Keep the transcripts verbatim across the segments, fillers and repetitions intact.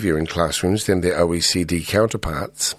in classrooms than their O E C D counterparts.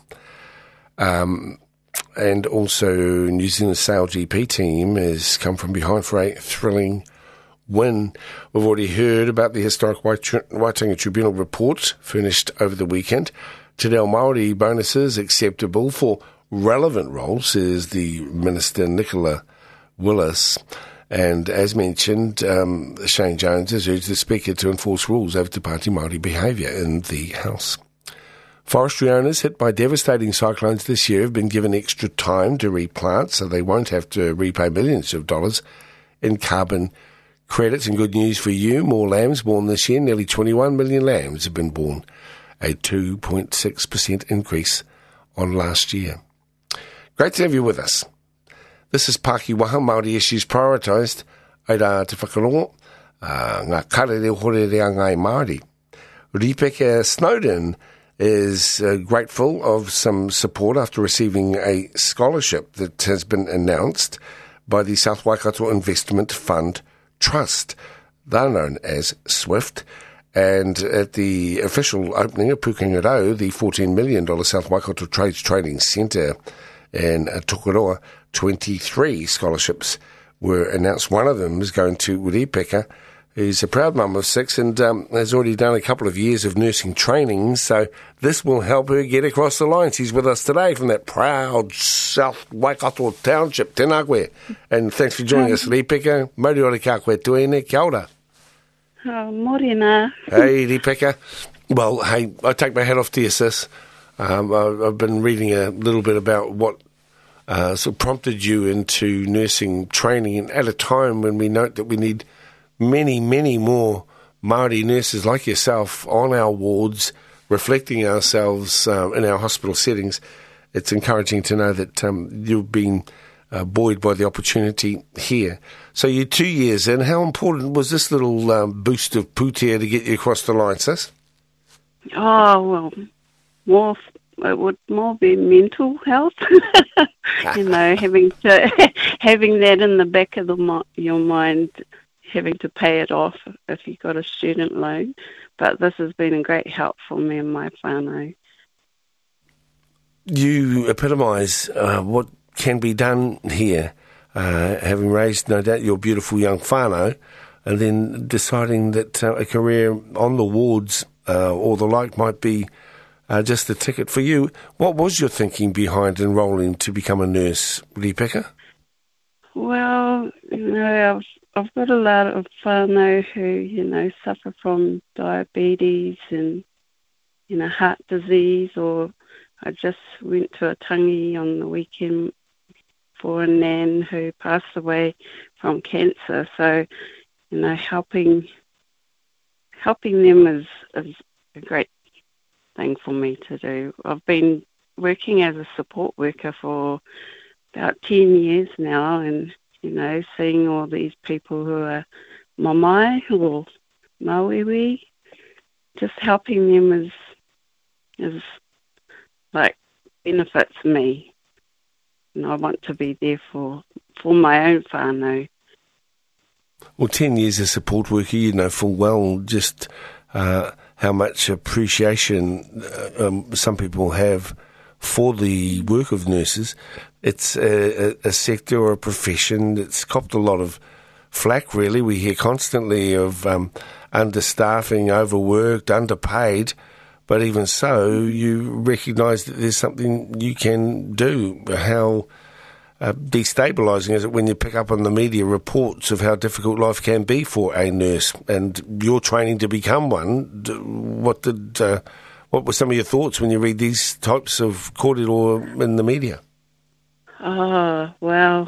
Um, and also New Zealand S A I L G P team has come from behind for a thrilling win. We've already heard about the historic Waitangi Tribunal report furnished over the weekend. Te Reo Māori bonuses acceptable for relevant roles, says the Minister Nicola Willis. And as mentioned, um, Shane Jones has urged the Speaker to enforce rules over Te Pāti Māori behaviour in the House. Forestry owners hit by devastating cyclones this year have been given extra time to replant, so they won't have to repay millions of dollars in carbon credits. And good news for you, more lambs born this year. Nearly twenty-one million lambs have been born, a two point six percent increase on last year. Great to have you with us. This is Pākiwaha, Māori Issues Prioritised. Aira te whakarongo, uh, ngā karere horereangai Māori. Rebecca Snowden is uh, grateful of some support after receiving a scholarship that has been announced by the South Waikato Investment Fund Trust. They're known as SWIFT. And at the official opening of Pukengarau, the fourteen million dollars South Waikato Trades Trading Centre in uh, Tokoroa, twenty-three scholarships were announced. One of them is going to Rebecca, who's a proud mum of six and um, has already done a couple of years of nursing training, so this will help her get across the line. She's with us today from that proud South Waikato Township, tēnā koe. And thanks for joining um, us, Rebecca. Mauri ora ka koe tuene, kia ora. Oh, morena. Hey, Rebecca. Well, hey, I take my hat off to you, sis. Um, I, I've been reading a little bit about what uh, sort of prompted you into nursing training, and at a time when we note that we need many, many more Māori nurses like yourself on our wards, reflecting ourselves um, in our hospital settings. It's encouraging to know that um, you've been uh, buoyed by the opportunity here. So you're two years in. How important was this little um, boost of pūtea to get you across the line, sis? Oh, well, more, it would more be mental health. You know, having to having that in the back of the, your mind, having to pay it off if you've got a student loan. But this has been a great help for me and my whānau. You epitomise uh, what can be done here, uh, having raised, no doubt, your beautiful young whānau, and then deciding that uh, a career on the wards uh, or the like might be uh, just the ticket for you. What was your thinking behind enrolling to become a nurse, Rebecca? Well, you know, I've I've got a lot of whānau who, you know, suffer from diabetes and, you know, heart disease, or I just went to a tangi on the weekend for a nan who passed away from cancer. So, you know, helping helping them is, is a great thing for me to do. I've been working as a support worker for about ten years now, and you know, seeing all these people who are mamae or mauiwi, just helping them is, is like, benefits me. And I want to be there for, for my own whānau. Well, ten years as support worker, you know full well just uh, how much appreciation uh, um, some people have for the work of nurses. It's a, a, a sector or a profession that's copped a lot of flack, really. We hear constantly of um, understaffing, overworked, underpaid, but even so, you recognise that there's something you can do. How uh, destabilising is it when you pick up on the media reports of how difficult life can be for a nurse, and you're training to become one? What did... Uh, What were some of your thoughts when you read these types of kōrero in the media? Oh, well,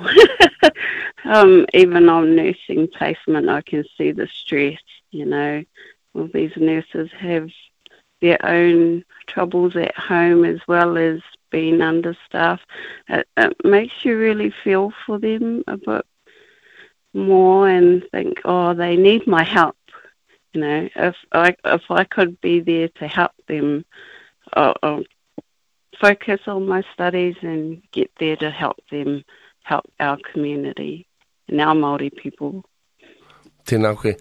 um, even on nursing placement, I can see the stress, you know. Well, these nurses have their own troubles at home as well as being understaffed. It, it makes you really feel for them a bit more and think, oh, they need my help. You know, if I if I could be there to help them, I'll, I'll focus on my studies and get there to help them, help our community and our Māori people. Tēnā koe.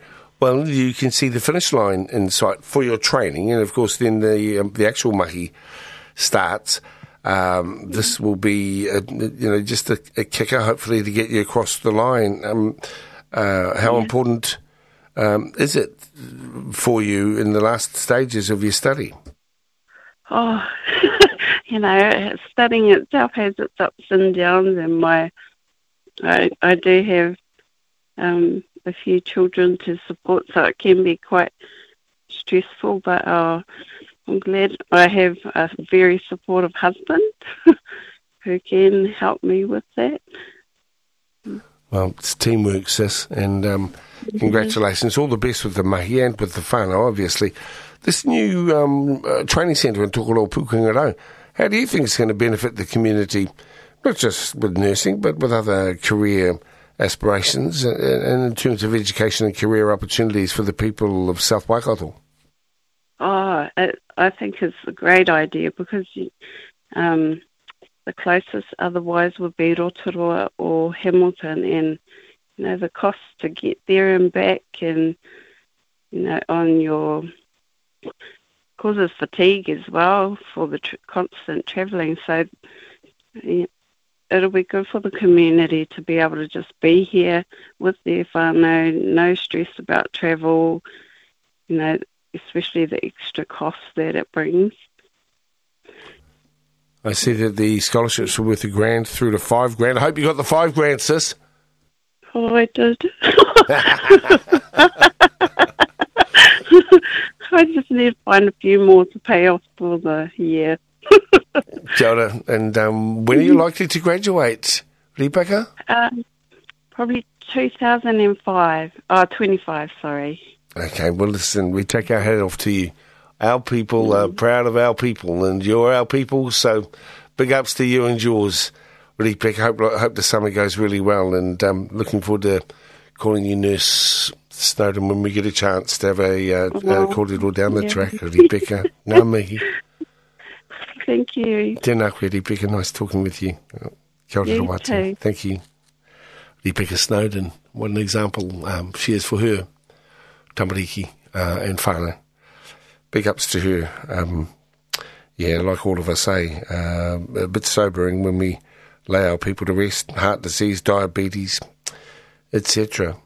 Well, you can see the finish line in sight for your training, and of course then the um, the actual mahi starts. Um, this will be, a, you know, just a, a kicker, hopefully, to get you across the line. Um, uh, how yeah. important um, is it for you in the last stages of your study? Oh, you know, studying itself has its ups and downs, and my I, I do have um, a few children to support, so it can be quite stressful, but uh, I'm glad I have a very supportive husband who can help me with that. Well, it's teamwork, sis, and um, congratulations. All the best with the mahi and with the whānau, obviously. This new um, uh, training centre in Tokoro Pukengarau, how do you think it's going to benefit the community, not just with nursing, but with other career aspirations and, and in terms of education and career opportunities for the people of South Waikato? Oh, it, I think it's a great idea because um, the closest otherwise would be Rotorua or Hamilton, and you know the cost to get there and back, and you know on your causes fatigue as well for the tr- constant travelling. So yeah, it'll be good for the community to be able to just be here with their whānau, no stress about travel, you know, especially the extra costs that it brings. I see that the scholarships were worth a grand through to five grand. I hope you got the five grand, sis. Oh, I did. I just need to find a few more to pay off for the year. Kia and um, when are you likely to graduate, Rebecca? Um, probably two thousand five. Oh, twenty-five, sorry. Okay, well, listen, we take our hat off to you. Our people are proud of our people, and you're our people, so big ups to you and yours. Really, Beck, I hope, I hope the summer goes really well, and um, looking forward to calling you Nurse Snowden when we get a chance to have a, uh, Oh, a corridor down the yeah. track. Rebecca, ngā mihi. Thank you. Tēnā koe, Rebecca, nice talking with you. Kia ora You rawatu. too. Thank you. Rebecca Snowden, what an example um, she is for her tamariki uh, and whānau. Big ups to her. Um, yeah, like all of us say, uh, a bit sobering when we lay our people to rest, heart disease, diabetes, et cetera.